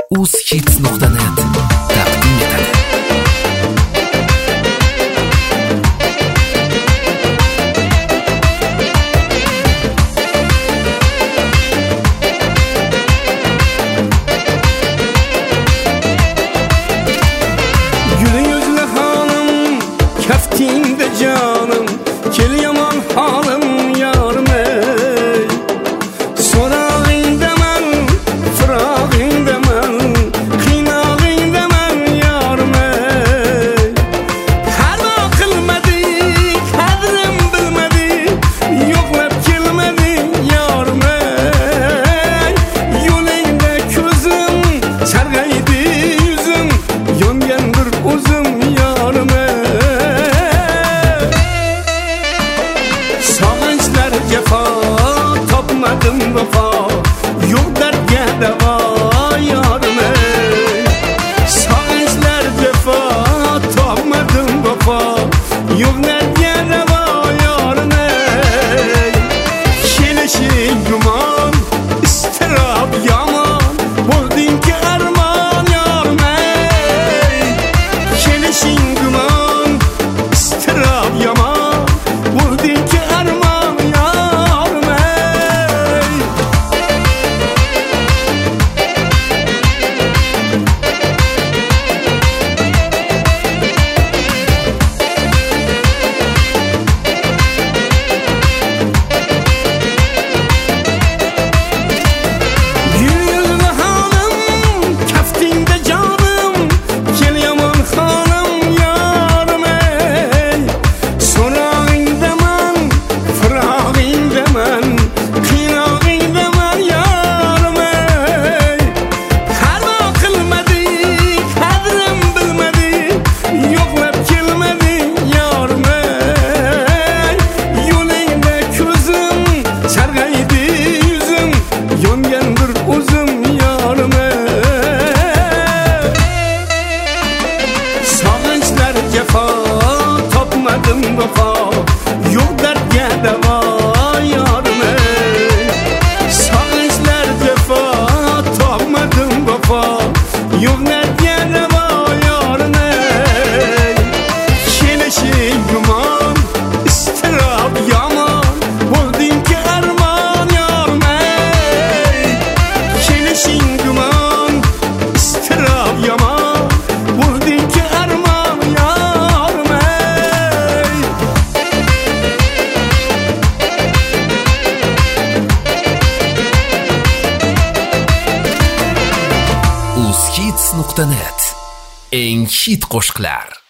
uzhits.net taqdim etadi. Kaftingde canım, kel yaman halim yarım ey. Sorağında men, firağında men, kıynağında men yarım ey. Harba kılmadı, kadrim bilmedi, yoklap kelmedi yarım ey. Yolunda közüm, sargaydı yüzüm, yongan bir uzum yarım ey. Cefa topmadım vefa, yok dertge deva yarım ey. Sağızlar cefa topmadım vefa, yok dertge deva yarım ey. Kelişin güman, istirap yaman, buldun ki arman yarım ey. Kelişin güman, istirap yaman, buldun ki arman. Cefa topmadım vefa, yok dertge deva yarım ey. Sağızlar cefa topmadım vefa, yok dertge deva yarım ey. Kelişin güman, istirap yaman, buldun ki arman yarım ey. Kelişin güman, istirap yaman, buldun ki arman. uzhits.net eng hit qo'shiqlar.